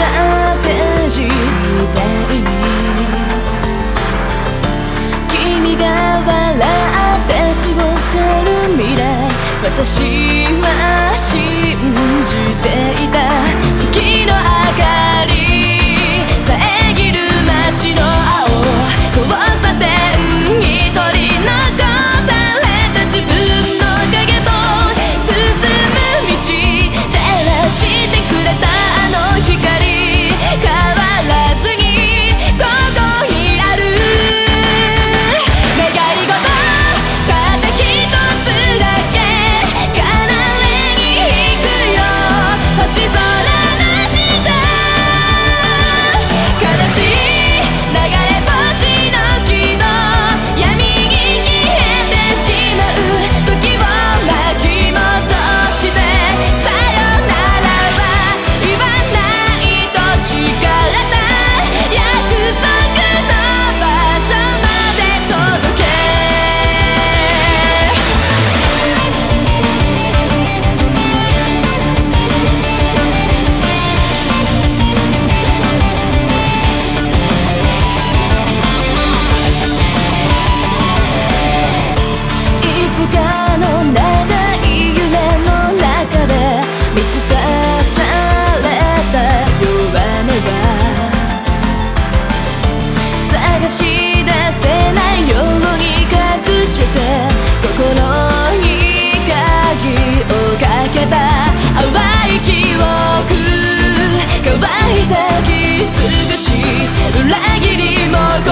たページみたいに君が笑って過ごせる未来、私は信じていた。月の明かり遮る街の青、交差点一人残された自分の影と進む道、照らしてくれたあの光、変わらずにここにある。願い事たった一つだけ叶えに行くよ、星空の下、悲しい流れ星の木の闇に消えてしまう時を巻き戻して、さよならは言わないと誓った約束の場所まで届け。いつかの長い夢の中で見透かされた弱音は探し出せないように隠して、心に鍵をかけた淡い記憶、乾いた傷口、裏切りも